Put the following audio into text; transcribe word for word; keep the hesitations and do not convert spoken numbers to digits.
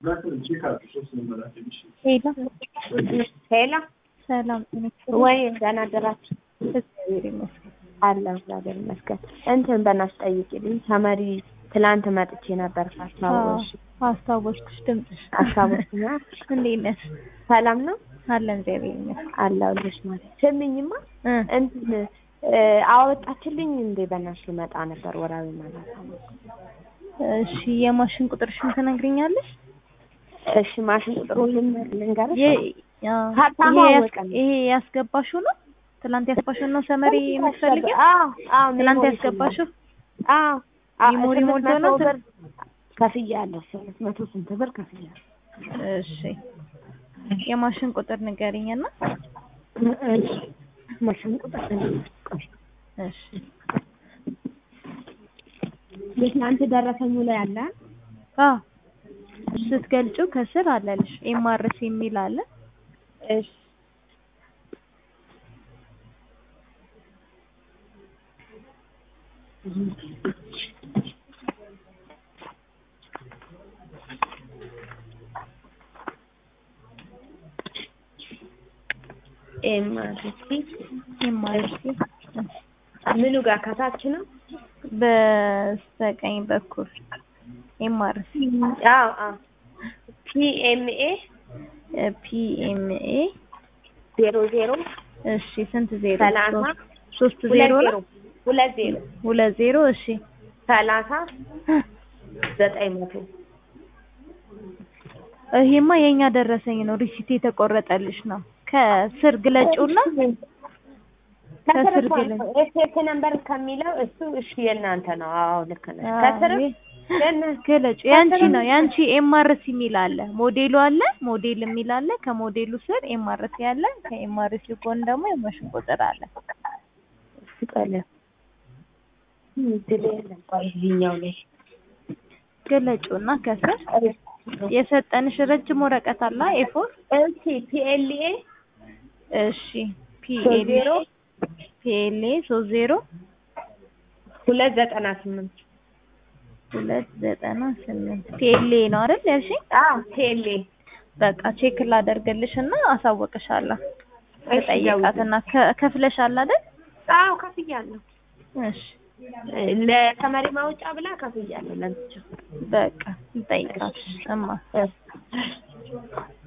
ሄሎ ሄሎ ሰላም ወይ ደህና አደራችሁ? እግዚአብሔር ይመስገን አለሁ እግዚአብሔር ይመስገን። እንትን በእናትሽ ጠይቂልኝ። ተመሪ ትላንት መጥቼ ነበር ካስታወስሽ? አስታወስኩሽ። ድምፅሽ አስታወስኩና እንዴት ነሽ? ሰላም ነው አለን እግዚአብሔር ይመስገን አለሁልሽ። ማለት ስሚኝማ እንትን አወጣችልኝ እንዴ? በእናትሽ ልመጣ ነበር ወራዊ ማለት ነው። እሺ የማሽን ቁጥርሽን ትነግሪኛለሽ? እሺ ማሽን ቁጥሩን ልንገርሽ? ይሄ ያስገባሽው ነው? ትላንት ያስገባሽው ነው ሰመሪ የምትፈልጊው? አዎ አዎ ትላንት ያስገባሽው? አዎ ሚሞሪ ሞልቶ ነው ከፍያለሁ። ስምንት መቶ ስንት ብር ከፍያለሁ። እሺ የማሽን ቁጥር ንገሪኝና። እሺ ማሽን ቁጥር እሺ የትናንት ደረሰኙ ላይ አለ? አዎ ስትገልጩ ከስር አለልሽ ኤምአርሲ የሚል አለ። እሺ ኤምአርሲ ኤምአርሲ ምኑ ጋር ከታች ነው? በስተቀኝ በኩል ኤምአርሲ። አዎ አዎ ፒኤምኤ ፒኤምኤ ዜሮ ዜሮ እሺ ስንት ዜሮ? ሰላሳ ሶስት ዜሮ ነው። ሁለት ዜሮ ሁለት ዜሮ እሺ ሰላሳ ዘጠኝ መቶ ይሄማ የኛ ደረሰኝ ነው። ሪሲት የተቆረጠልሽ ነው። ከስር ግለጩና ከስር ግለጭ ኤስኤስ ነምበር ከሚለው እሱ እሺ የእናንተ ነው። አዎ ልክ ነሽ። ከስር ግለጭ ያንቺ ነው። ያንቺ ኤምአርሲ የሚል አለ። ሞዴሉ አለ፣ ሞዴል የሚል አለ። ከሞዴሉ ስር ኤምአርሲ አለ። ከኤምአርሲ ጎን ደግሞ የማሽን ቁጥር አለ። ስቀለ ይሄኛው ላይ ገለጩና ከስር የሰጠንሽ ረጅም ወረቀት አለ ኤፎር። እሺ ፒኤልኤ እሺ ፒኤልኤ ፒኤልኤ ሶስት ዜሮ ሁለት ዘጠና ስምንት ሁለት ዘጠና ስምንት ፒኤልኤ ነው አይደል ያልሽኝ? አዎ ፒኤልኤ። በቃ ቼክ ላደርግልሽና አሳወቅሻለሁ። ተጠይቃትና ከፍለሻል አይደል? አዎ ከፍያለሁ። እሺ ለተማሪ ማውጫ ብላ ከፍያለሁ። ለምንጭ በቃ ልጠይቃት እማ